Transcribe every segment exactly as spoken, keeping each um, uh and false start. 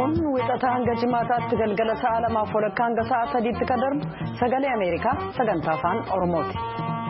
kun wixataa hanga jimaataatti galgala sa'a lamaaf walakkaa hanga sa'a sadiitti kan darbu sagalee Ameerikaa sagantaa afaan Oromooti.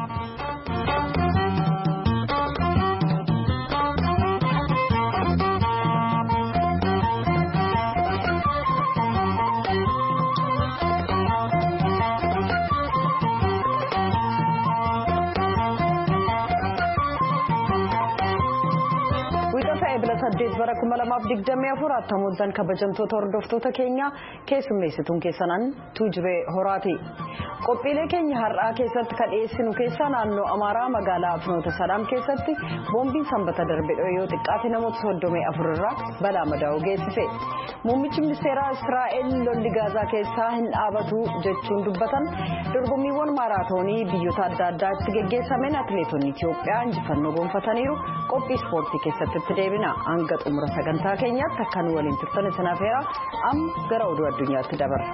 saddeet bara kuma lamaaf digdamii afur attamoottan kabajamtoota hordoftoota keenya keessummeessituun keessanaan Tuujubee Horaati. Qophiilee keenya har'aa keessatti kan dhiyeessinu keessaa naannoo Amaaraa magaalaa Afinoota Salaam keessatti boombiin sanbata darbe yoo xiqqaate namoota soddomii afur irraa balaa madaa'uu geessise. Muummichi ministeeraa Israa'el lolli Gaazaa keessaa hin dhaabatu jechuun dubbatan. Dorgommiiwwan maaraatoonii biyyoota adda addaatti geggeessameen atileetonni Itoophiyaa injifannoo gonfataniiru. Qophii ispoortii keessatti itti deebina. Hanga xumura sagantaa keenyaatti akka nu waliin turtan isin affeera. Amma gara oduu addunyaatti dabarra.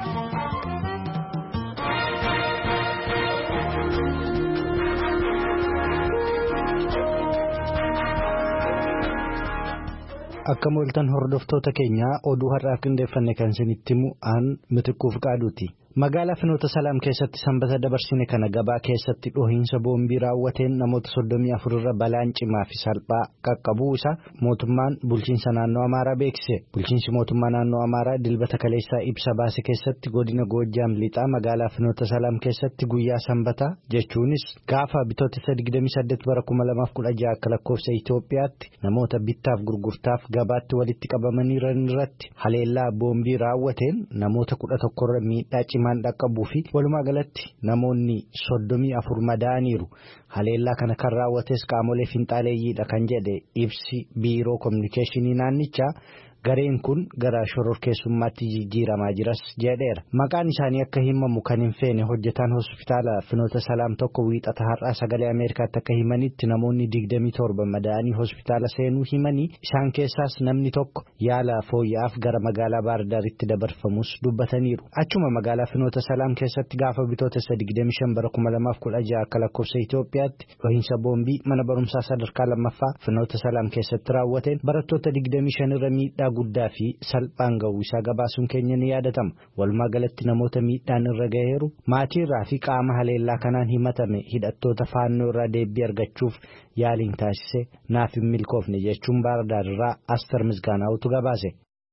Akka mooltan hordoftoota keenyaa oduu har'aa qindeeffanne kan isinitti himu aan mitiquuf qaaduuti. Magaalaa Afinoota Salaam keessatti sanbata dabarsine kana gabaa keessatti dhohiinsa boombii raawwateen namoota soddomii afur irra balaan cimaa fi salphaa qaqqabuu isaa mootummaan bulchiinsa naannoo Amaaraa beeksise. Bulchiinsi mootummaa naannoo Amaaraa dilbata kaleessaa ibsa baase keessatti godina Goojjaam lixaa magaalaa Afinoota Salaam keessatti guyyaa sanbataa jechuunis gaafa bitootessa digdamii saddeet bara kuma lamaaf kudha jaha akka lakkoofsa Itoophiyaatti namoota bittaaf gurgurtaaf gabaatti walitti qabamanii jiran irratti haleellaa boombii raawwateen namoota kudha tokkorra miidhaa cimaa dhaqqabuu fi walumaa galatti namoonni soddomii afur madaa'aniiru. Haleellaa kana kan raawwates qaamolee finxaaleeyyiidha kan jedhe ibsi biiroo kominikeeshinii naannichaa. Gareen kun gara shororkeessummaatti jijjiiramaa jiras jedheera. Maqaan isaanii akka himamu kan hin feene hojjetaan hospitaala Afinoota Salaam tokko wiixata har'aa sagalee Ameerikaatti akka himanitti namoonni digdamii torba madaa'anii hospitaala seenuu himanii isaan keessaas namni tokko yaala fooyya'aaf gara magaalaa Baardaaritti dabarfamus dubbataniiru. Achuma magaalaa Afinoota Salaam keessatti gaafa bitootessa digdamii shan bara kuma lamaaf kudha jaha akka lakkoofsa Itoophiyaatti dhohiinsa boombii mana barumsaa sadarkaa lammaffaa Afinoota Salaam keessatti raawwateen barattoota digdamii shan irra miidhaa guddaa fi salphaan ga'uu isaa gabaasuun keenya ni yaadatama. Walumaa galatti namoota miidhaan irra ga'eeru maatii irraa fi qaama haleellaa kanaan himatame hidhattoota faannoo irraa deebii argachuuf yaaliin taasise naaf hin milkoofne jechuun Baardaar irraa Aster Misgaanaawutu gabaase.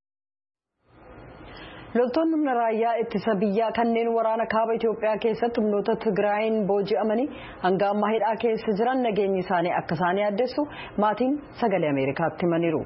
Loltoonni humna raayyaa ittisa biyyaa kanneen waraana kaaba Itoophiyaa keessatti humnoota Tigraayin booji'amanii hanga ammaa hidhaa keessa jiran nageenyi isaanii akka isaan yaaddessu maatiin sagalee Ameerikaatti himaniiru.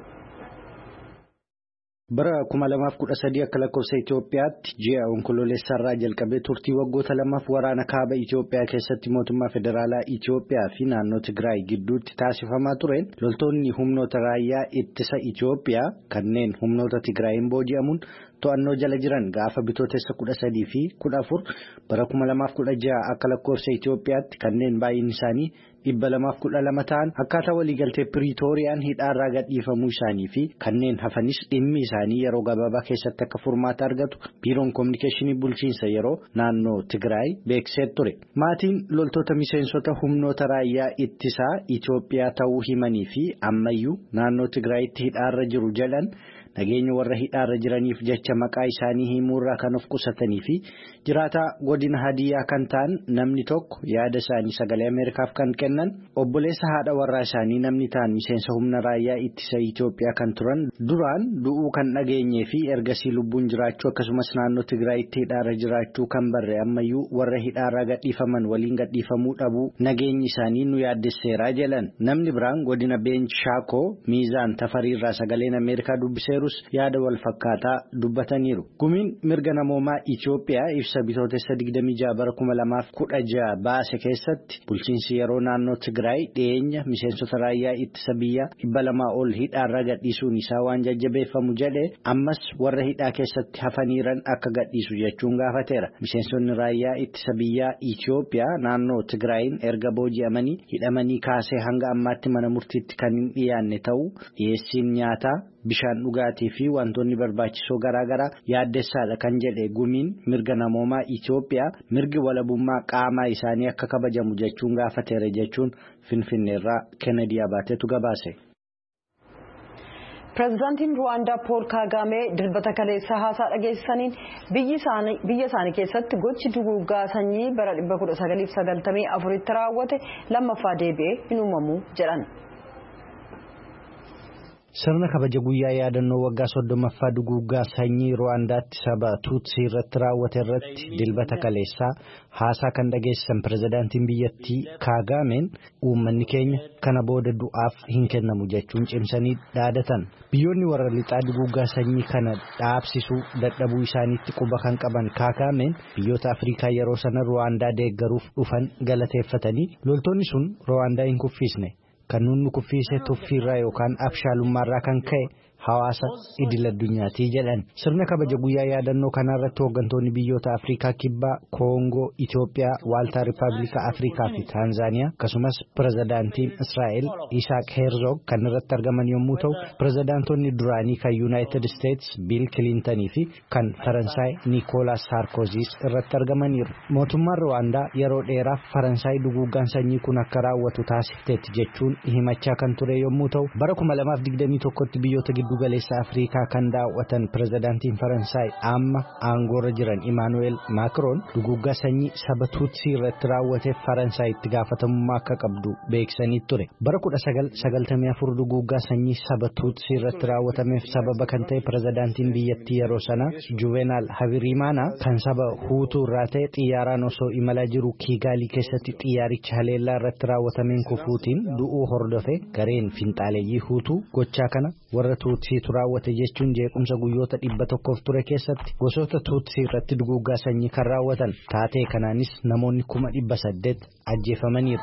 Bara kuma lamaaf kudha sadii akka lakkoofsa Itoophiyaatti ji'a onkoloolessarraa jalqabee turtii waggoota lamaaf waraana kaaba Itoophiyaa keessatti mootummaa federaalaa Itoophiyaa fi naannoo Tigraay gidduutti taasifamaa tureen loltoonni humnoota raayyaa ittisa Itoophiyaa kanneen humnoota Tigraayin booji'amuun to'annoo jala jiran gaafa bitootessa kudha sadii fi kudha afur bara kuma lamaaf kudha jaha akka lakkoofsa Itoophiyaatti kanneen baay'inni isaanii dhibba lamaaf kudha lama ta'an akkaataa waliigaltee Piriitooriyaan hidhaarraa gadhiifamuu isaanii fi kanneen hafanis dhimmi isaanii yeroo gabaabaa keessatti akka furmaata argatu biiroon kominikeeshinii bulchiinsa yeroo naannoo Tigraay beeksisee ture. Maatiin loltoota miseensota humnoota raayyaa ittisaa Itoophiyaa ta'uu himanii fi ammayyuu naannoo Tigraayitti hidhaarra jiru jedhan nageenya warra hidhaarra jiraniif jecha maqaa isaanii himuurraa kan of qusatanii fi jiraataa godina Hadiyyaa kan ta'an namni tokko yaada isaanii sagalee Ameerikaaf kan kennan obboleessa haadha warraa isaanii namni ta'an miseensa humna raayyaa ittisa Itoophiyaa kan turan duraan du'uu kan dhageenyee fi ergasii lubbuun jiraachuu akkasumas naannoo Tigraayitti hidhaarra jiraachuu kan barre ammayyuu warra hidhaarraa gadhiifaman waliin gadhiifamuu dhabuu nageenyi isaanii nu yaaddesseeraa jedhan. Namni biraan godina Beench Shaakoo Miizaan Tafariirraa sagaleen Ameerikaa dubbiseeru yaada wal fakkaataa dubbataniiru. Gumiin mirga namoomaa Itoophiyaa ibsa bitootessa digdamii jaha bara kuma lamaaf kudha jaha baase keessatti bulchiinsi yeroo naannoo Tigraay dhiyeenya miseensota raayyaa ittisa biyyaa dhibba lamaa ol hidhaarra gadhiisuun isaa waan jajjabeeffamu jedhee ammas warra hidhaa keessatti hafaniiran akka gadhiisu jechuun gaafateera. Miseensonni raayyaa ittisa biyyaa Itoophiyaa naannoo Tigraayin erga booji'amanii hidhamanii kaasee hanga ammaatti mana murtiitti kan hin dhiyaanne ta'uu dhiyeessiin nyaataa bishaan dhugaatii fi wantoonni barbaachisoo garaagaraa yaaddessaadha kan jedhe gumiin mirga namoomaa Itoophiyaa mirgi walabummaa qaamaa isaanii akka kabajamu jechuun gaafateera jechuun Finfinneerraa Kennedy Abaatetu gabaase. Pireezidaantiin Ruwaandaa Pool Kaagaamee dilbata kaleessa haasaa dhageessaniin biyya isaanii keessatti gochi duguuggaa sanyii bara dhibba kudha sagaliif sagaltamii afuritti raawwate lammaffaa deebi'ee hin uumamu jedhan. Sirna kabaja guyyaa yaadannoo waggaa soddomaffaa duguuggaa sanyii Ruwaandaatti saba Tuutsii irratti raawwate irratti dilbata kaleessaa haasaa kan dhageessisan pireezidaantiin biyyattii Kaagaameen uummanni keenya kana booda du'aaf hin kennamu jechuun cimsanii dhaadatan. Biyyoonni warra lixaa duguuggaa sanyii kana dhaabsisuu dadhabuu isaaniitti quba kan qaban Kaagaameen biyyoota Afrikaa yeroo sana Ruwaandaa deeggaruuf dhufan galateeffatanii loltoonni sun Ruwaandaa hin kuffisne. Kan nuti kuffisee tuffiirraa yookaan abshaalummaarraa kan ka'e hawaasa idil addunyaati jedhan. Sirna kabaja guyyaa yaadannoo kanarratti hooggantoonni biyyoota Afrikaa Kibbaa, Koongoo, Itoophiyaa, Waaltaa Rippaabilika Afrikaa fi Taanzaaniyaa akkasumas pireezidaantiin Israa'el Isaaq Herzog kan irratti argaman yommuu ta'u, pireezidaantonni duraanii kan Yuunaayitid Isteets Biil Kilintanii fi kan Faransaay Niikoolaas Saarkoziis irratti argamaniiru. Mootummaan Ruwaandaa yeroo dheeraaf Faransaay duguuggaan sanyii kun akka raawwatu taasifteetti jechuun himachaa kan ture yommuu ta'u, bara kuma lamaaf digdamii tokkotti biyyoota giddu galeessa Afrikaa kan daawwatan pireezidaantiin Faransaay amma aangoorra jiran Imaanuweel Maakiroon duguuggaa sanyii saba Tuutsii irratti raawwateef Faransaay itti gaafatamummaa akka qabdu beeksisanii ture. Bara kudha sagal sagaltamii afur duguuggaa sanyii saba Tuutsii irratti raawwatameef sababa kan ta'e pireezidaantiin biyyattii yeroo sana Juvenaal Habirimaanaa kan saba Huutuu irraa ta'e xiyyaaraan osoo imalaa jiru Kiigaalii keessatti xiyyaaricha haleellaa irratti raawwatameen kufuutiin du'uu hordofe gareen finxaaleeyyii Huutuu gochaa kana warra Tuutsiitu raawwate jechuun jeequmsa guyyoota dhibba tokkoof ture keessatti gosoota Tuutsii irratti duguuggaa sanyii kan raawwatan taatee kanaanis namoonni kuma dhibba saddeet ajjeefamaniiru.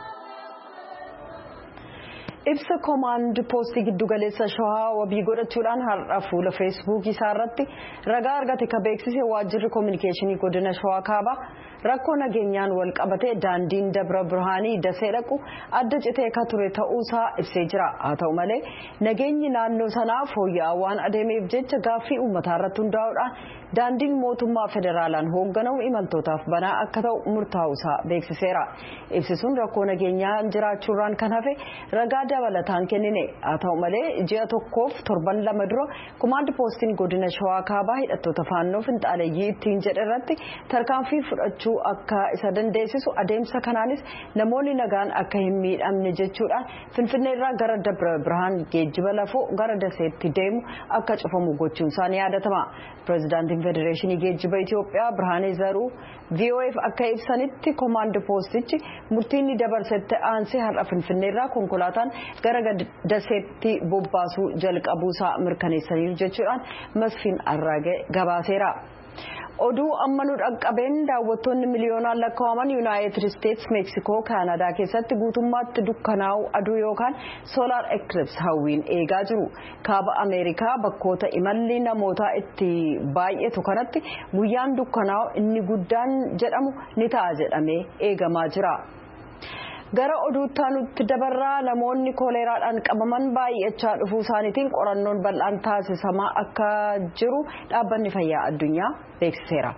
Ibsa koomaand poostii giddugaleessa shawaa wabii godhachuudhaan har'a fuula feesbuukii isaa irratti ragaa argate ka beeksise waajjirri koominikeeshinii godina shawaa kaabaa rakkoo nageenyaan wal qabate daandiin dabra birhaanii dasee dhaqu adda citee ka ture ta'uusaa ibsee jira. Haa ta'u malee nageenyi naannoo sanaa fooyya'aa waan adeemeef jecha gaaffii uummataa irratti hundaa'uudhaan daandiin mootummaa federaalaan hoogganamu imaltootaaf banaa akka ta'u murtaa'uusaa beeksiseera. Ibsisuun rakkoo nageenyaan jiraachuurraan kan hafe ragaa dabalataan kennine. Haa ta'u malee ji'a tokkoof torban lama dura koomaand poostiin godina shawaa kaabaa hidhattoota faannoo finxaaleeyyii ittiin jedhe irratti tarkaanfii fudhachuu akka isa dandeessisu adeemsa kanaanis namoonni nagaan akka hin miidhamne jechuudhaan finfinnee irraa gara dabra birhaan geejjiba lafoo gara daseetti deemu akka cufamu gochuun isaanii yaadatama. Pireezidaantiin Federeeshinii Geejjiba Itoophiyaa Birhaanee Zaruu V O F akka ibsanitti koomaand poostichi murtiin ni dabarsetti aansee har'a finfinnee irraa konkolaataan gara daseetti bobbaasuu jalqabuusaa mirkaneessaniiru jechuudhaan Masfiin Arraagee gabaaseera. Oduu amma nu dhaqqabeen daawwattoonni miliyoonaan lakkaa'aman Yuunaayitid Isteets, Meeksikoo, Kaanadaa keessatti guutummaatti dukkanaa'u aduu yookaan soolaar ekilips hawwiin eegaa jiru. Kaaba Ameerikaa bakkoota imalli namootaa itti baay'atu kanatti guyyaan dukkanaa'u inni guddaan jedhamu ni ta'a jedhamee eegamaa jira. Gara oduutti nutti dabarraa namoonni koleeraadhaan qabaman baay'achaa dhufuu isaaniitiin qorannoon bal'aan taasisamaa akka jiru dhaabbanni fayyaa addunyaa beeksiseera.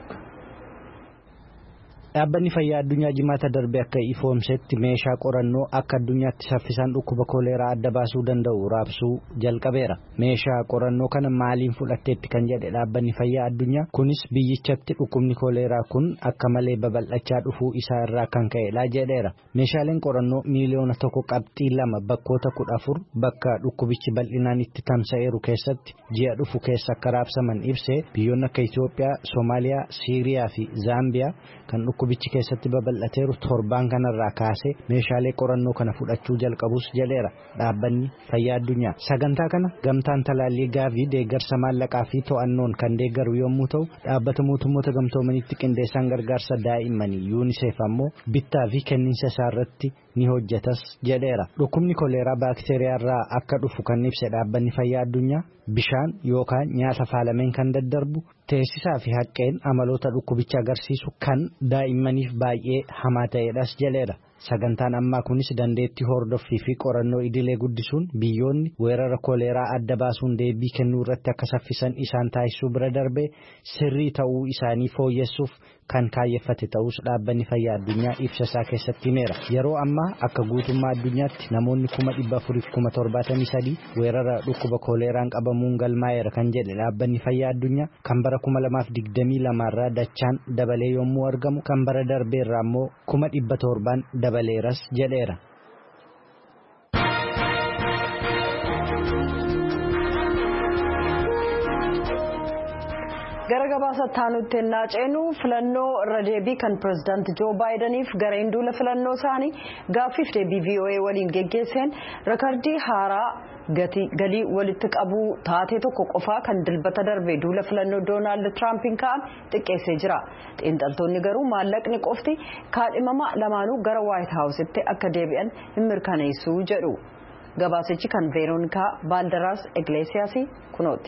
Dhaabbanni fayyaa addunyaa jimaata darbe akka ifoomsetti meeshaa qorannoo akka addunyaatti saffisaan dhukkuba koleeraa adda baasuu danda'u raabsuu jalqabeera. Meeshaa qorannoo kana maaliin fudhatteetti kan jedhe dhaabbanni fayyaa addunyaa kunis biyyichatti dhukkubni koleeraa kun akka malee babal'achaa dhufuu isaa irraa kan ka'edha jedheera. Meeshaaleen qorannoo miiliyoona tokko qabxii lama bakkoota kudha afur bakka dhukkubichi bal'inaan itti tamsa'eeru keessatti ji'a dhufu keessa akka raabsaman ibsee biyyoonni akka Itoophiyaa, Soomaaliyaa, Siiriyaa fi Zaambiyaa kan dhukkubichi keessatti babal'ateeru torbaan kanarraa kaasee meeshaalee qorannoo kana fudhachuu jalqabus jedheera dhaabbanni fayyaa addunyaa. Sagantaa kana gamtaan talaallii gaavii deeggarsa maallaqaa fi to'annoon kan deeggaru yommuu ta'u dhaabbata mootummoota gamtoomanitti qindeessaan gargaarsa daa'immanii yuuniseef ammoo bittaa fi kenniinsa isaa irratti ni hojjetas jedheera. Dhukkubni koleeraa baakteeriyaarraa akka dhufu kan ibse dhaabbanni fayyaa addunyaa bishaan yookaan nyaata faalameen kan daddarbu teessisaa fi haqqeen amaloota dhukkubicha agarsiisu kan daa'immaniif baay'ee hamaa ta'edhas jedheera. Sagantaan ammaa kunis dandeettii hordoffii fi qorannoo idilee guddisuun biyyoonni weerara koleeraa adda baasuun deebii kennuu irratti akka saffisan isaan taasisuu bira darbee sirrii ta'uu isaanii fooyyessuuf kan kaayyeffate ta'us dhaabbanni fayyaa addunyaa ibsa isaa keessatti himeera. Yeroo ammaa akka guutummaa addunyaatti namoonni kuma dhibba afuriif kuma torbaatamii sadii weerara dhukkuba koleeraan qabamuun galmaa'eera kan jedhe dhaabbanni fayyaa addunyaa kan bara kuma lamaaf digdamii lamaarraa dachaan dabalee yommuu argamu kan bara darbeerraa immoo kuma dhibba torbaan dabaleeras jedheera. gara gabaasa taanutti naaceenu filannoo irra deebii kan pirezidaanti Joo Baayidaniif gareen duula filannoo isaanii gaaffiif deebii V O A waliin geggeesseen rekordii haaraa galii walitti qabuu taatee tokko qofaa kan dilbata darbe duula filannoo Doonaald Tiraampiin ka'an xiqqeessee jira. Xiinxaltoonni garuu maallaqni qofti kaadhimama lamaanuu gara Waayit Haawusitti akka deebi'an hin mirkaneessu jedhu. Gabaasichi kan Veeroonikaa Baaldaraas Igleesiyaasii kunooti.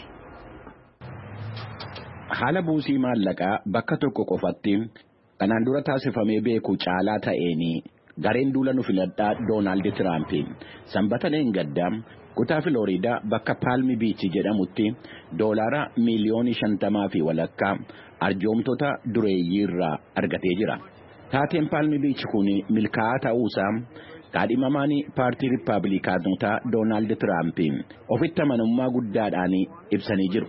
Haala buusii maallaqaa bakka tokko qofatti kanaan dura taasifamee beeku caalaa ta'eeni gareen duula nu filadhaa Doonaald Tiraampiin sanbata leengaddaa kutaa Filooriidaa bakka Paalmi Biichi jedhamutti doolaara miiliyoonii shantamaa fi walakkaa arjoomtoota dureeyyii irraa argatee jira. Taateen Paalmi Biichi kun milkaa'aa ta'uusaa kaadhimamaan paartii Riippaabilikaanotaa Doonaald Tiraampiin ofitti amanamummaa guddaadhaan ibsanii jiru.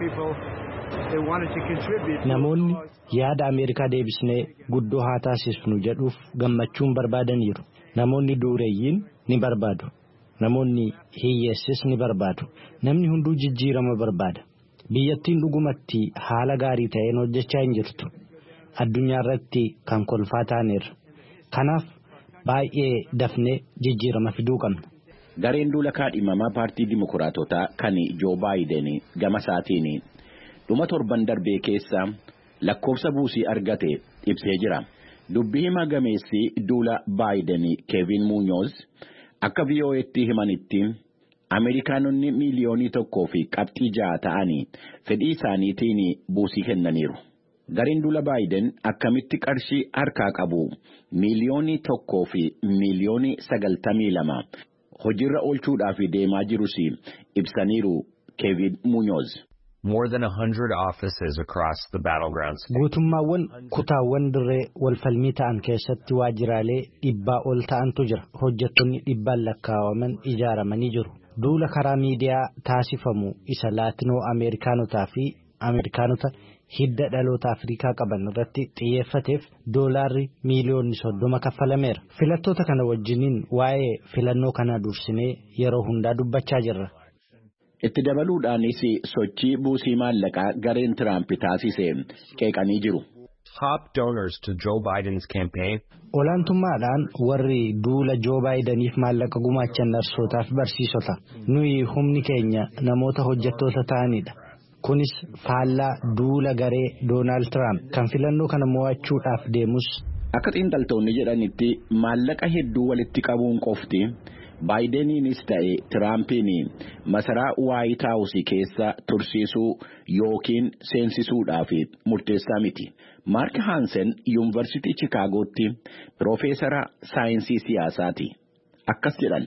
Namoonni yaada Ameerikaa deebisnee guddoo haa taasisnu jedhuuf gammachuun barbaadaniiru. Namoonni dureeyyiin ni barbaadu. Namoonni hiyyeessis ni barbaadu. Namni hunduu jijjiirama barbaada. Biyyattiin dhugumatti haala gaarii ta'een hojjechaa hin jirtu. Addunyaa irratti kan kolfaa taaneerra. Kanaaf baay'ee dafnee jijjiirama fiduu qabna. Gareen duula kaadhimamaa paartii Dimokiraatotaa kan Joo Baayiden gama isaatiin dhuma torban darbee keessa lakkoofsa buusii argate ibsee jira. Dubbii himaa gameessi duula Baayiden Keevin Muunyoz akka V O A'tti himanitti Ameerikaanonni miiliyoonii tokkoo fi qabxii ja'a ta'anii fedhii isaaniitiin buusii kennaniiru. Gareen duula Baayiden akkamitti qarshii harkaa qabu miiliyoonii tokkoo fi miiliyoonii sagaltamii lama hojiirra oolchuudhaaf deemaa jirus ibsaniiru Keevin Muunyoz. More than a hundred offices across the battlegrounds. Guutummaawwan kutaawwan dirree walfalmii ta'an keessatti waajjiraalee dhibbaa ol ta'antu jira. Hojjettoonni dhibbaan lakkaa'aman ijaaramanii jiru. Duula karaa miidiyaa taasifamu isa Laatinoo Ameerikaanotaa fi Ameerikaanota hidda dhaloota Afrikaa qaban irratti xiyyeeffateef doolaarri miiliyoonni soddoma kaffalameera. Filattoota kana wajjiniin waa'ee filannoo kana dursinee yeroo hundaa dubbachaa jirra. Itti dabaluudhaanis sochii buusii maallaqaa gareen Tiraamp taasise qeeqanii jiru. Top donors to Joe Biden's campaign. Olaantummaadhaan warri duula Joo Baayidaniif maallaqa gumaachan narsootaaf barsiisota. Nuyi humni keenya namoota hojjettoota ta'anidha. Kunis faallaa duula garee Doonaald Tiraamp kan filannoo kana mo'achuudhaaf deemus. Akka xiinxaltoonni jedhanitti maallaqa hedduu walitti qabuun qofti Baayideniinis ta'e Tiraampiin masaraa Waayit Haawusii keessa tursiisuu yookiin seensisuudhaaf murteessaa miti. Maark Hansen Yuunivarsiitii Chicaagootti Piroofeesara saayinsii siyaasaati. Akkas jedhan.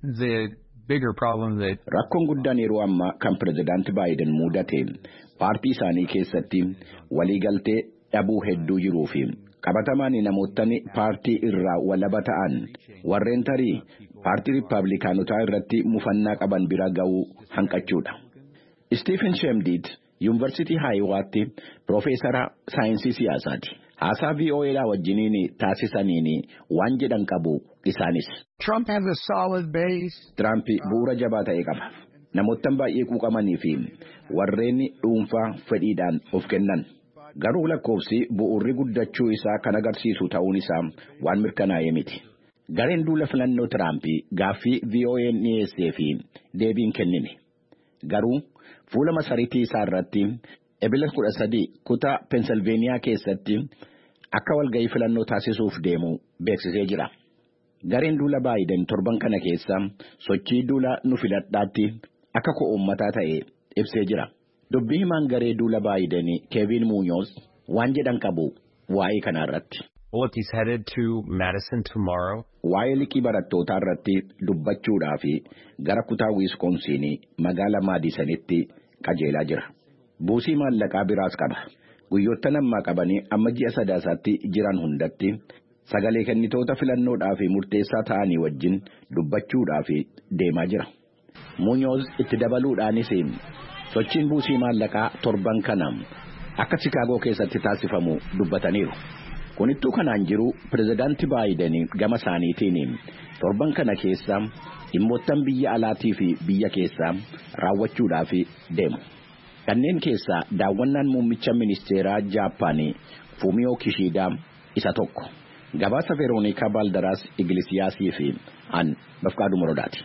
Rakkoon guddaan yeroo ammaa kan pirezidaanti Baayiden mudate paartii isaanii keessatti waliigaltee dhabuu hedduu jiruufi qabatamaan namootni paartii irraa walaba ta'an warreen tarii paartii Riippaabilikaanotaa irratti mufannaa qaban bira ga'uu hanqachuudha. Stephen Shemdiit Yuunivarsiitii Haayiwaatti Piroofeesara saayinsii siyaasaati. Haasaa V O A wajjiniin taasisaniin waan jedhan qabu isaanis. Trump has a solid base. Trump bu'uura jabaa ta'e qaba. Namoottan baay'ee quuqamanii fi warreen dhuunfaa fedhiidhaan of kennan. Garuu lakkoofsi bu'uurri guddachuu isaa kan agarsiisu ta'uun isaa waan mirkanaa'e miti. Gareen duula filannoo Tiraamp gaaffii V O A dhiyeessee fi deebiin kennine. Garuu fuula masariitii isaa irratti Ebila kudha sadii kutaa Pensilveeniyaa keessatti akka walga'ii filannoo taasisuuf deemu beeksisee jira. Gareen duula Baayiden torban kana keessa sochii duula nu filadhaatti akka ko'ummataa ta'e ibsee jira. Dubbii himaan garee duula Baayiden Keevin Muunyoz waan jedhan qabu waa'ee kana irratti. Well, if he's headed to Madison tomorrow. Waa'ee liqii barattootaa irratti dubbachuudhaaf gara kutaa Wisconsin magaalaa Madisonitti qajeelaa jira. Buusii maallaqaa biraas qaba. Guyyoota ammaa qabanii amma ji'a sadaasaatti jiran hundatti sagalee kennitoota filannoodhaaf murteessaa ta'anii wajjin dubbachuudhaaf deemaa jira. Muñoz itti dabaluudhaanis sochiin buusii maallaqaa torban kana akka Chicaagoo keessatti taasifamu dubbataniiru. Kunittuu kanaan jiru pirezidaantii Baayiden gama isaaniitiin torban kana keessa dhimmoottan biyya alaatii fi biyya keessaa raawwachuudhaaf deemu. Kanneen keessaa daawwannaan muummicha ministeeraa Jaappaanii Fumio Kishida isa tokko. Gabaasa Veronika Balderas Iglesiasii fi an Bafqaaduu Morodaati.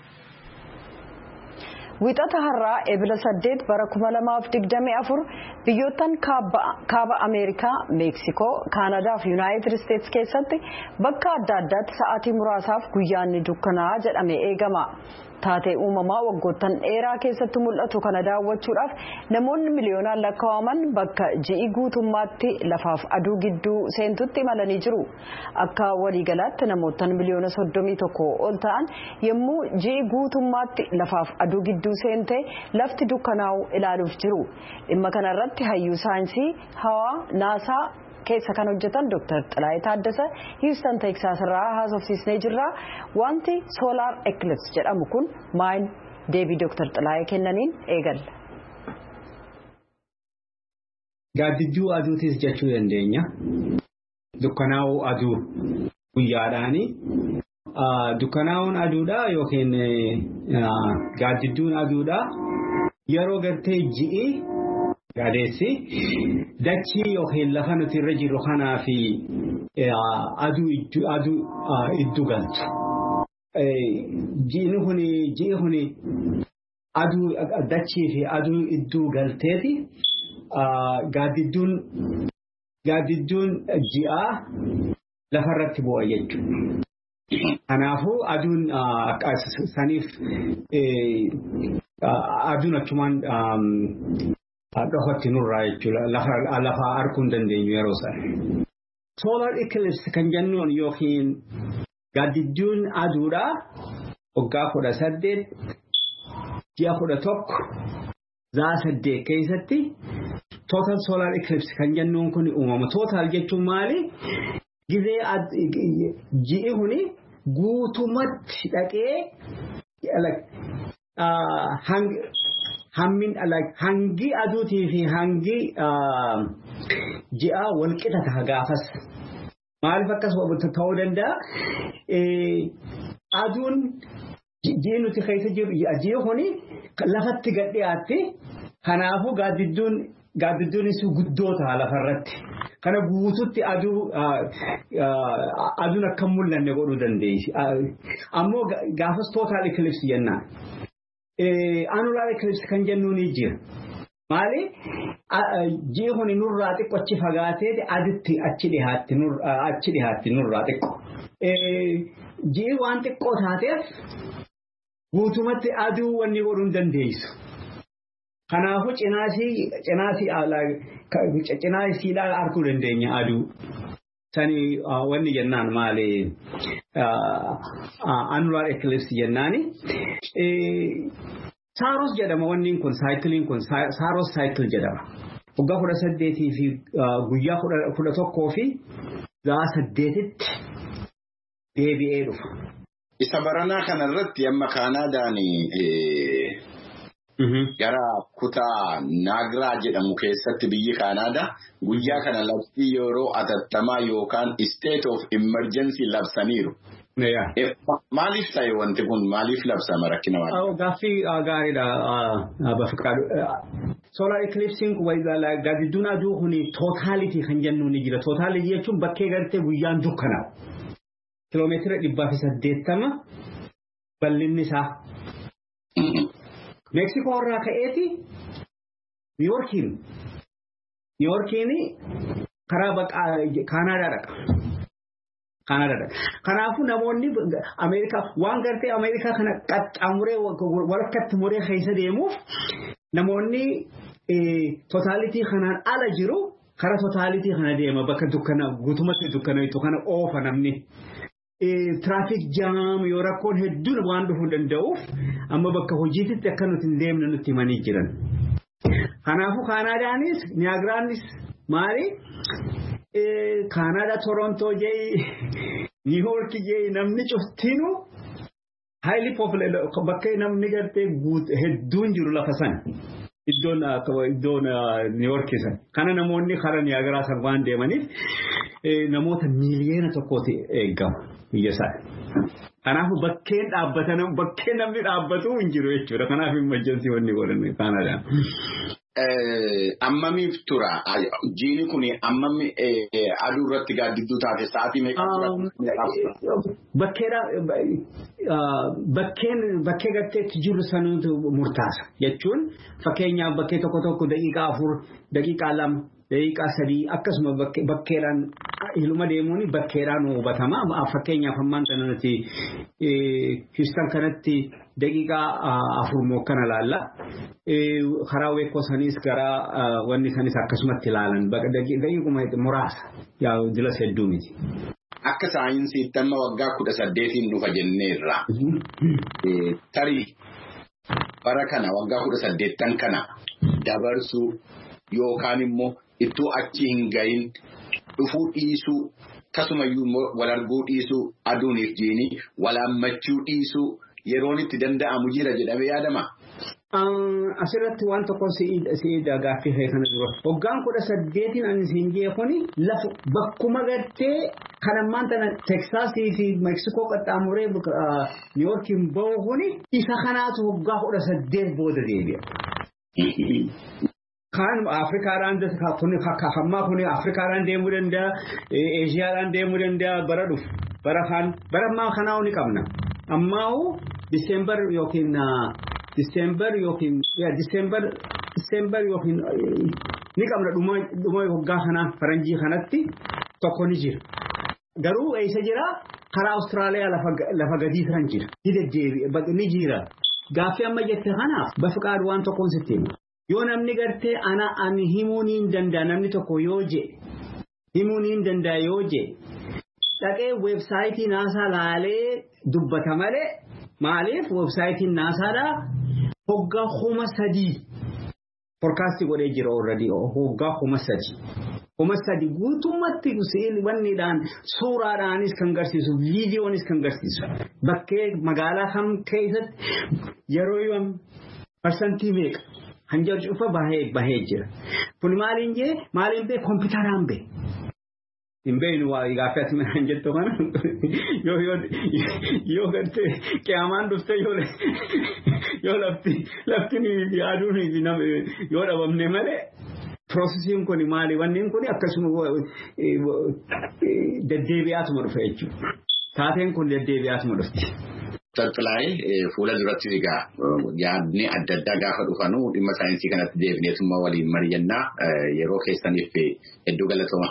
Wixata har'aa ebila saddeet bara kuma lamaaf digdamii afur biyyoottan kaaba Ameerikaa, Meeksikoo, Kaanadaa fi Yuunaayitid Isteetsi keessatti bakka adda addaatti sa'aatii muraasaaf guyyaan ni dukkanaa'a jedhamee eegama. Taatee uumamaa waggoottan dheeraa keessatti mul'atu kana daawwachuudhaaf namoonni miliyoonaan lakkaa'aman bakka ji'i guutummaatti lafaaf aduu gidduu seentutti imalanii jiru. Akka waliigalaatti namoottan miliyoona soddomii tokko ol ta'an yommuu ji'i guutummaatti lafaaf aduu gidduu seentee lafti dukkanaa'u ilaaluuf jiru. Dhimma kanarratti hayyuu saayinsii hawaa naasaa keessa kan hojjetan Doctor Xilaayee Taaddasa Houston Texas irraa haasofsiisnee jirra. Wanti solar eclipse jedhamu kun maal deebii Doctor Xilaayee kennaniin eegalla. Gaaddidduu aduutis jechuu dandeenya. Dukkanaa'uu aduu guyyaadhaani. Dukkanaa'uun aduudha yookiin gaaddidduun aduudha. Yeroo gartee ji'i Gaadessi dachii yookiin lafa nuti irra jirru kanaa fi aduu iddu galtu. Ji'i kuni ji'i kuni aduu dachii fi aduu iddu galteeti. Gaaddidduun gaaddidduun ji'aa lafarratti bu'a jechuudha. Kanaafuu aduun saniif aduun achumaan dhokatti nurraa jechuudha lafa arguu hin dandeenyu yeroo sana. Solar eclipse kan jennuun yookiin gaaddidduun aduudha waggaa kudha saddeet ji'a kudha tokko zaa saddeet keessatti total solar eclipse kan jennuun kun uumama. Total jechuun maali? Gizee ji'i kuni guutumatti dhaqee hammin hangi aduutii fi hangi ji'a walqixa ta'a gaafas. Maaliif akkas ta'uu danda'a? Aduun ji'i nuti keessa jiru ji'i kuni lafatti gad dhiyaatti. Kanaafuu gaaddidduun gaaddidduunis guddoo ta'a lafarratti. Kana guututti aduu aduun akka mul'anne godhuu dandeessi. Ammoo gaafas total eclipse jennaan. Annular eclipse kan jennuun ni jira. Maali? Ji'i kuni nurraa xiqqoo achi fagaatee aditti achi dhiyaatti achi dhiyaatti nurraa xiqqoo. Ji'i waan xiqqoo taateef guutumatti aduu wanni godhuu hin dandeessu. Kanaafuu cinaasii cinaasii cinaasiidhaan arguu dandeenya aduu. Sani wanni jennaan maali? Annular eclipse jennaani. Saaros jedhama wanni kun saayikiliin kun Saaros saayikil jedhama. Waggaa kudha saddeetii fi guyyaa kudha tokkoo fi zaa saddeetitti deebi'ee dhufa. Isa baranaa kanarratti amma Kaanaadaan gara kutaa Naagiraa jedhamu keessatti biyyi Kaanaadaa guyyaa kana labsii yeroo atattamaa yookaan state of emergency labsaniiru. Maaliif ta'e wanti kun maaliif labsama rakkina maali? Gaaffii gaariidha Bafqaadu. Solar eclipse gaaddidduun aduu kuni totality kan jennuun ni jira. Totality jechuun bakkee gartee guyyaan dukkanaa'u. Kiloomeetira dhibbaa fi saddeettama bal'inni isaa. Meeksikoo irraa ka'eeti Niiwoorkiin. Niiwoorkiin karaa Kaanaadaa dhaqa. Kaanaadaa dhaqa. Kanaafuu namoonni Ameerikaa waan gartee Ameerikaa kana qaxxaamuree walakkaatti muree keessa deemuuf namoonni totaalitii kanaan ala jiru kara totaalitii kana deema bakka dukkana guutumatti dukkana itu kana oofa namni. Traffic jam yoo rakkoon hedduun waan dhufuu danda'uuf amma bakka hojiititti akka nuti hin deemne nutti himanii jiran. Kanaafuu Kaanaadaanis Niyaagiraanis maali? Kaanaadaa Torontoo jee Niiwuork jee namni cuftinuu highly popular bakka namni gartee hedduun jiru lafa sana. Iddoon iddoon Niiwuork san. Kana namoonni karaa Niyaagiraa san waan deemaniif namoota miiliyoona tokkooti eegama. Biyyasaa. Kanaafuu bakkeen dhaabbatan bakkeen namni dhaabbatu hin jiru jechuudha. Kanaaf emergency wanni godhan Kaanaadhaan. Ammamiif tura jiini kun ammami aduu irratti gaaddidduu taate sa'aatii meeqa tura? Bakkeen bakkee gatteetti jiru sanuutu murtaasa jechuun fakkeenyaaf bakkee tokko tokko daqiiqaa afur daqiiqaa lama daqiiqaa sadii akkasuma bakkeedhaan ilma deemuun bakkeedhaan hubatama. Fakkeenyaaf ammaan kanatti Houston kanatti daqiiqaa afur moo kana laalla. Karaa weekoo sanis gara wanni sanis akkasumatti ilaalan daqiiquma muraasa yaa dilas hedduu miti. Akka saayinsiitti amma waggaa kudha saddeetiin dhufa jenneerra. Tarii bara kana waggaa kudha saddeettan kana dabarsuu yookaan immoo ittoo achi hin gahin dhufuu dhiisuu akkasumayyuu immoo wal arguu dhiisuu aduuniif jiini wal hammachuu dhiisuu yeroon itti danda'amu jira jedhamee yaadama. Asirratti waan tokko si'ii gaaffii kana dura. Waggaan kudha saddeetiin ani siin jeekuni lafa bakkuma gartee kan ammaan tana Teksaasii fi Meeksikoo qaxxaamuree Niiwuorkiin bahu kuni isa kanaatu waggaa kudha saddeet booda deebi'a. Kan Afrikaadhaan kuni hammaa kuni Afrikaadhaan deemuu danda'a, Eeshiyaadhaan deemuu danda'a bara dhufu. Bara kan bara ammaa kanaa ni qabna. Ammaa'u Diseembar yookiin Diseembar yookiin Diseembar Diseembar yookiin ni qabna dhuma dhuma waggaa kanaa faranjii kanatti tokko ni jira. Garuu eessa jira? Karaa Awustiraaliyaa lafa gadii kan jira. Ni jira. Gaaffii amma jette kanaaf bafiqaadhu waan tokkoon sitti hima. Yoo namni gartee ana ani himuu ni danda'a namni tokko yoo je himuu ni danda'a yoo je dhaqee weebsaayitii naasaa laalee dubbata malee maaliif weebsaayitiin naasaadhaa hoggaa kuma sadii foorkaastii godhee jira already hoggaa kuma sadii. Kuma sadii guutummaatti wanniidhaan suuraadhaanis kan garsiisu viidiyoonis kan garsiisu bakkee magaalaa kam keessatti yeroo yoom parsantii meeqa hanjar cufa bahee bahee jira. Kun maaliin jee maaliin bee kompiitaraan bee. In beenu waa gaaffii asii mana jettu kana yoo yoo yoo gartee qiyaamaan dhuftee yoo yoo lafti lafti ni yaaduun yoo dhabamne malee. Processing kun maali wanni kun akkasuma deddeebi'aatuma dhufe jechuudha. Taateen kun deddeebi'aatuma dhufti. Tattaalaayee fuula duratti egaa yaadni adda addaa gaafa dhufanu dhimma saayinsii kanatti deebineetummaa waliin mari'annaa yeroo keessaniif hedduu galatooma.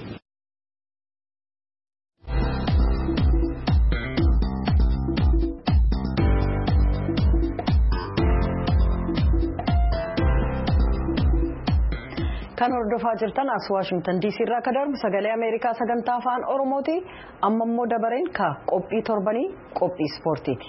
Kan hordofaa jirtan as Waashingtan D C irraa akka darbu sagalee Ameerikaa sagantaa afaan Oromooti. Amma immoo dabareen ka qophii torbanii qophii ispoortiiti.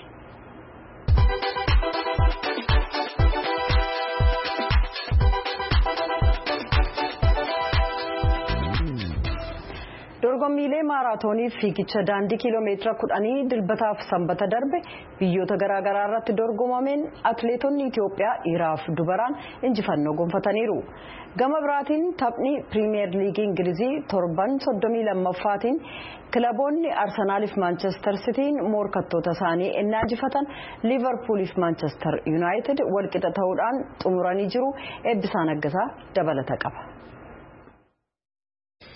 Dorgommiilee maaraatoonii fiigicha daandii kiiloomeetira kudhanii dilbataaf sanbata darbe biyyoota garaagaraa irratti dorgomameen atileetonni Itoophiyaa dhiiraaf dubaraan injifannoo gonfataniiru. Gama biraatiin taphni piriimiyer liigii Ingilizii torban soddomii lammaffaatiin kilaboonni Arsenaaliif Maanchestar Sitiin morkattoota isaanii ennaa injifatan Liivarpuuliif Maanchestar Yuunaayitid walqixa ta'uudhaan xumuranii jiru. Eebbisaa Naggasaa dabalata qaba.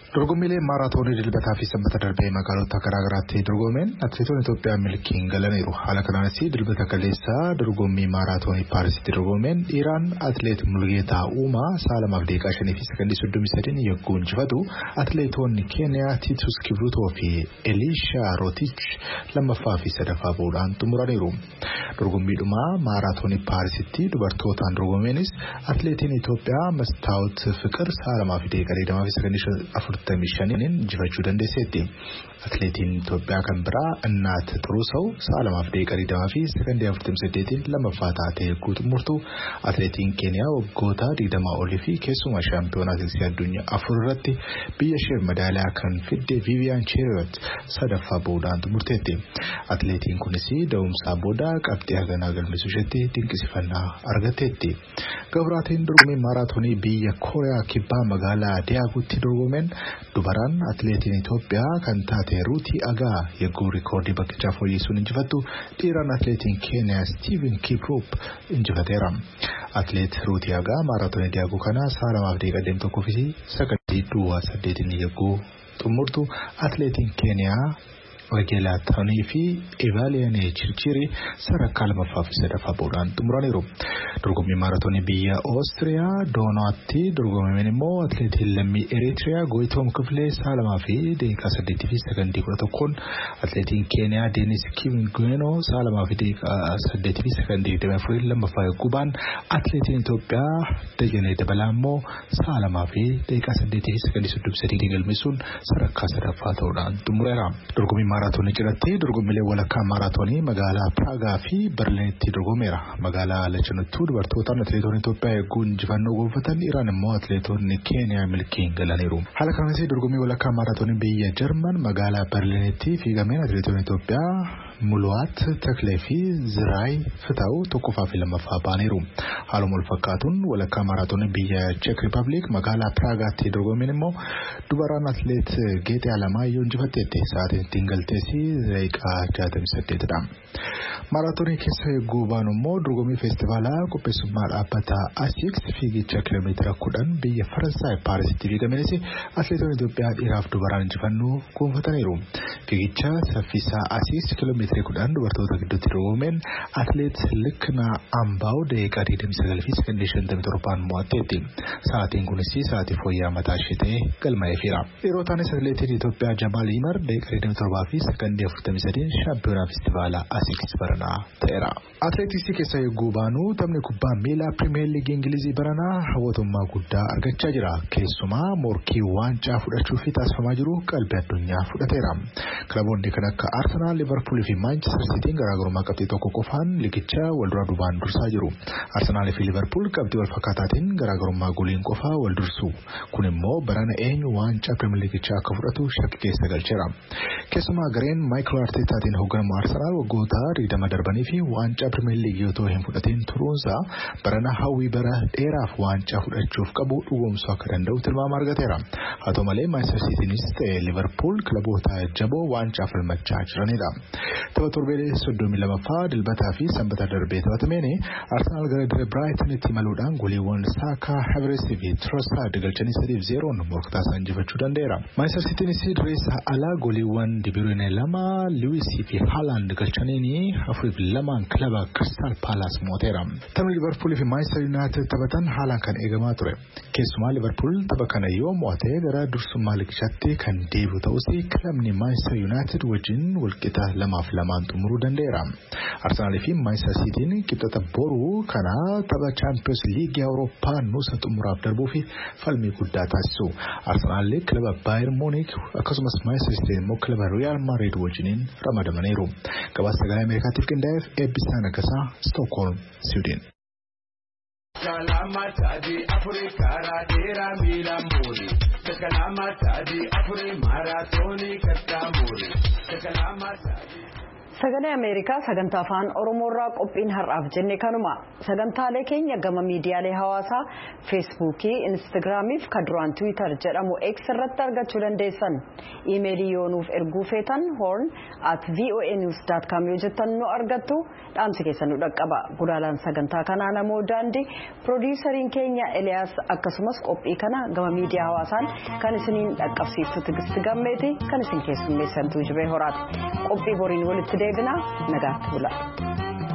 Dorgommiilee maaraatoonii dilbataa fi sanbata darbee magaalota garaagaraatti dorgomeen atileetonni Itoophiyaa milkiin galaniiru. Haala kanaanis dilbata kaleessaa dorgommii maaraatoonii Paarisitti dorgomeen dhiiraan atileet Mulgeetaa Uumaa sa'a lamaaf daqiiqaa shanii fi sekondii soddomii sadiin yogguu injifatu atileetonni Keeniyaa Titus Kibrutoo fi Elisha Rotich lammaffaa fi sadaffaa bahuudhaan xumuraniiru. Dorgommiidhuma maaraatoonii Paarisitti dubartootaan dorgomeenis atileetiin Itoophiyaa Mastaawot Fiqir sa'a lamaaf daqiiqaa digdamaa fi sekondii afurtamii shaniin injifachuu dandeesseetti. Atileetiin Itoophiyaa kan biraa Innaat Xuruusoo sa'a lamaaf daqiiqaa digdamaa fi sekondii afurtamii saddeetiin lammaffaa taatee yogguu xumurtu atileetiin Keeniyaa waggoota digdamaa olii fi keessumaa shaampiyoonaa atileetiksii addunyaa afur irratti biyya ishee madaaliyaa kan fidde Viiviyaan Cheeriyoot sadaffaa bahuudhaan xumurteetti. Atileetiin kunis da'umsaa booda qabxii haganaa galmeessuu isheetti dinqisiifannaa argatteetti. Gabraatiin dorgommii maaraatoonii biyya Kooriyaa kibbaa magaalaa Diyaaguutti dorgomeen dubaraan atileetiin Itoophiyaa kan taate Ruutii Agaa yogguu rikoordii bakkichaa fooyyessuun injifattu dhiiraan atileetiin Keeniyaa Steven Kiprop injifateera. Atileet Ruutii Agaa maaraatoonii Diyaaguu kana sa'a lamaaf daqiiqaa digdamii tokkoo fi sekondii duwwaa saddeetiin yogguu xumurtu atileetiin Keeniyaa Wageelaatanii fi Evaaliyaanii Chirchiri sadarkaa lammaffaa fi sadaffaa bahuudhaan xumuraniiru. Dorgommii maaraatoonii biyya Oostiriyaa Doonaatti dorgomameen immoo atileetiin lammii Eritiriyaa Goyitoom Kifilee sa'a lamaa fi daqiiqaa saddeetii fi sekondii kudha tokkoon atileetiin Keeniyaa Deenis Kimgweno sa'a lamaa fi daqiiqaa saddeetii fi sekondii digdamii afurii lammaffaa yogguu ba'an atileetiin Itoophiyaa Dajanee Dabalaa immoo sa'a lamaa fi daqiiqaa saddeetii fi sekondii soddomii sadii galmeessuun sadarkaa sadaffaa ta'uudhaan xumureera. Dorgommii maaraatoonii cidhaatti dorgommiilee walakkaa maaraatoonii magaalaa Piraagaa fi Berliinitti dorgomeera. Magaalaa lachanuttuu dubartootaan atileetonni Itoophiyaa yogguu injifannoo gonfatan dhiiraan immoo atileetonni Keeniyaa milkiin galaniiru. Haala kanaanis dorgommii walakkaa maaraatoonii biyya Jarman magaalaa Berliinitti fiigameen atileetonni Itoophiyaa Muluwaat Taklee fi Ziraay Fitaa'uu tokkoffaa fi lammaffaa ba'aniiru. Haaluma wal fakkaatuun walakkaa maaraatoonii biyya Cheek Riippaabilik magaalaa Piraagaatti dorgomeen immoo dubaraan atileet Geetee Alamaayyoo injifatteetti. Sa'aatiin ittiin galteessi daqiiqaa jaatamii saddeetidha. Maaraatoonii keessa yogguu baanu immoo dorgommii feestivaalaa qopheessummaa dhaabbata Asiiks fiigicha kiiloomeetira kudhan biyya Faransaay Paarisitti fiigamenis atileetonni Itoophiyaa dhiiraaf dubaraan injifannoo gonfataniiru. Fiigicha saffisaa Asiiks kiiloomeetira kudhan dubartoota gidduutti dorgomeen atileet Liknaa Ambaaw daqiiqaa digdamii sagal fi sekondii shantamii torbaan mo'atteetti. Sa'aatiin kunis sa'aatii fooyya'aa mataa ishee ta'ee galmaa'eefira. Dhiirotaanis atileetiin Itoophiyaa Jamaal Yimar daqiiqaa digdamii torbaa fi sekondii afurtamii sadiin shaampiyoonaa feestivaalaa Asiiks baranaa ta'eera. Atileetiksii keessa yogguu baanu taphni kubbaa miilaa Pirimeer Liigii Ingilizii baranaa hawwatummaa guddaa argachaa jira. Keessumaa morkii waancaa fudhachuuf taasifamaa jiru qalbii addunyaa fudhateera. Kilaboonni kan akka Arsenaal, Liverpool fi Manchester City garaagarummaa qabxii tokko qofaan liigicha walduraa duubaan dursaa jiru. Arsenaal fi Liverpool qabxii wal fakkaataatiin garaagarummaa goliin qofaa wal dursu. Kun immoo barana eenyu waancaa Pirimeer Liigichaa akka fudhatu shakkii keessa galcheera. Keessumaa gareen Maayikel Arteetaatiin hoogganamu Arsenaal waggoota digdama darbanii fi waancaa Pirimeer Liigii otoo hin fudhatiin turuunsaa barana hawwii bara dheeraaf waancaa fudhachuuf qabu dhugoomsuu akka danda'u tilmaama argateera. Haa ta'u malee Manchester Citynis ta'e Liverpool kilaboota jaboo waancaa falmachaa jiranidha. Tapha torbee soddomii lamaffaa dilbataa fi sanbata darbee taphatameen Arsenaal gara dirree Biraayitanitti imaluudhaan goliiwwan Saakaa, Havertz fi Trossard galchanii sadiif zeeroon morkataa isaan injifachuu danda'eera. Manchester Citynis dirree alaa goliiwwan De Bruyne lama, Lewis fi Haaland galchanii afuriif lamaan kilaba Crystal Palace mo'ateera. Taphni Liverpool fi Manchester United taphatan haalaan kan eegamaa ture. Keessumaa Liverpool tapha kana yoo mo'ate gara dursummaa liigichaatti kan deebi'u ta'us kilabni Manchester United wajjin walqixa lamaaf lamaan xumuruu danda'eera. Arsenaal fi Manchester Cityn qixxata boruu kana tapha Champions League Awurooppaa nuusa xumuraaf darbuu fi falmii guddaa taasisu. Arsenaal kilaba Bayern Munich akkasumas Manchester City immoo kilaba Real Madrid wajjiniin ramadamaniiru. Gabaasa sagalee Ameerikaatiif qindaa'eef eebbisaan akkasaa Stockholm, Sweden. Kalamataadi Afrikaa raadheeraa miilaan boori. Kalamataadi Afrikaa maaraatoonii kattaa boori. Kalamataadi. Sagalee Ameerikaa sagantaa afaan Oromoorraa qophiin har'aaf jenne kanuma sagantaalee keenya gama miidiyaalee hawaasaa feesbuukii instaagiraamii fi kaduraan tiwiitar jedhamu X irratti argachuu dandeessan iimeelii yoo nuuf erguu feetan horn at voa news dot com yoo jettan nu argattu dhaamsi keessan nu dhaqqaba gulaalaan sagantaa kanaa namoo daandii piroodiisariin keenya Eliyaas akkasumas qophii kana gama miidiyaa hawaasaan kan isiniin dhaqqabsiiftu Tigisti Gammeeti kan isin keessummeessantu Jibee Horaati qophii boriin walitti deebina nagaatti bula.